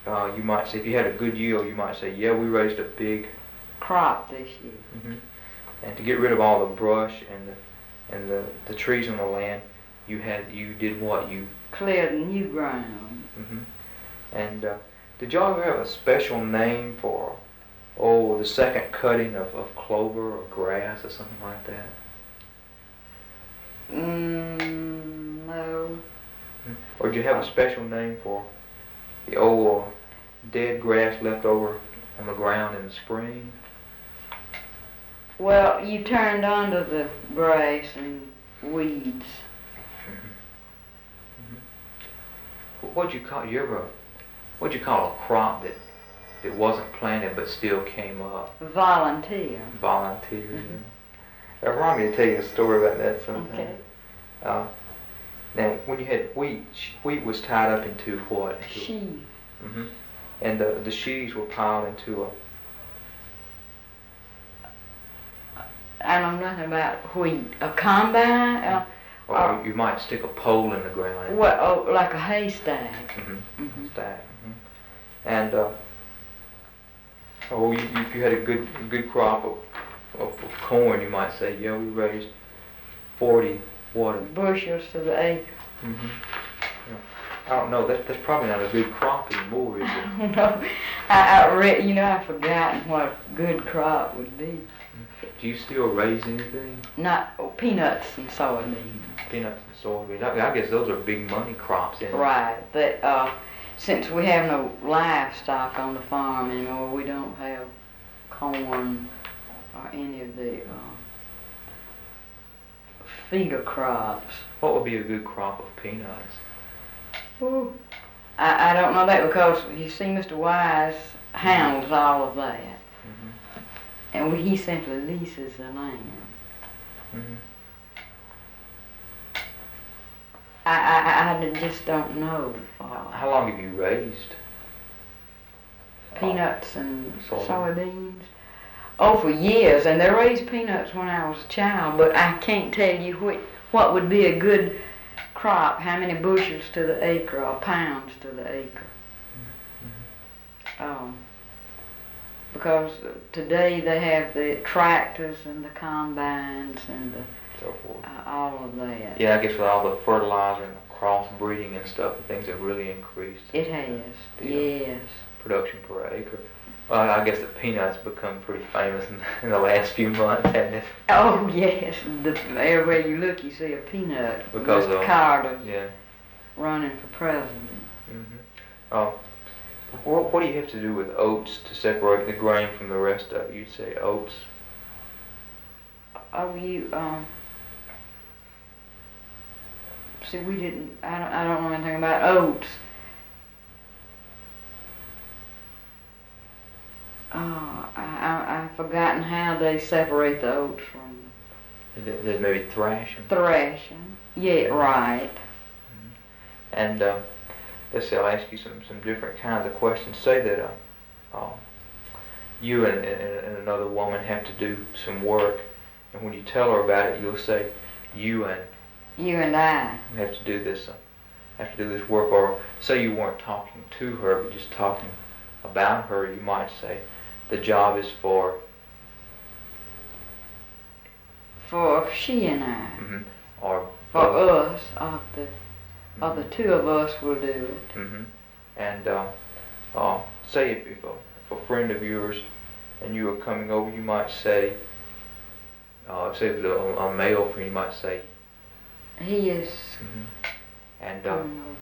You might say, if you had a good yield, you might say, yeah, we raised a big crop this year. And to get rid of all the brush and the trees on the land, you did what? You cleared new ground. And did y'all ever have a special name for, the second cutting of clover or grass or something like that? No. Or did you have a special name for the old dead grass left over on the ground in the spring? Well, you turned under the grass and weeds. What'd you call a crop that wasn't planted but still came up? Volunteer. Volunteer. Yeah. Remind me to tell you a story about that sometime. Okay. Now, when you had wheat was tied up into what? Sheaves. And the sheaves were piled into a. I know nothing about wheat. A combine? Or you might stick a pole in the ground. Well, like a haystack. Stack. And if you had a good crop of corn, you might say, yeah, we raised 40 bushels to the acre. I don't know. That's probably not a good crop anymore, is it? No, I've forgotten what a good crop would be. Do you still raise anything? Not peanuts and soybeans. Peanuts and soybeans. I guess those are big money crops, isn't it? Right, but since we have no livestock on the farm anymore, we don't have corn or any of the feeder crops. What would be a good crop of peanuts? Ooh. I don't know that because you see Mr. Wise handles all of that. And he simply leases the land. I just don't know. How long have you raised peanuts and soybeans? Oh, for years. And they raised peanuts when I was a child, but I can't tell you what would be a good crop, how many bushels to the acre or pounds to the acre. Because today they have the tractors and the combines and so forth. All of that. Yeah, I guess with all the fertilizer and the crossbreeding and stuff, things have really increased. It has, yes. Production per acre. Well, I guess the peanuts become pretty famous in the last few months, hasn't it? Oh yes, everywhere you look, you see a peanut. Because Mr. Carter running for president. What do you have to do with oats to separate the grain from the rest of it? You'd say oats. See, we didn't. I don't know anything about oats. I've forgotten how they separate the oats from. They maybe thrashing. Thrashing. Yeah, right. And let's say I'll ask you some different kinds of questions. Say that you and another woman have to do some work, and when you tell her about it, you'll say, You and I have to do this work. Or say you weren't talking to her, but just talking about her, you might say, the job is for she and I. Or for us, or the two of us will do it. And say if a friend of yours and you are coming over, you might say, say if a male friend, you might say, he is. And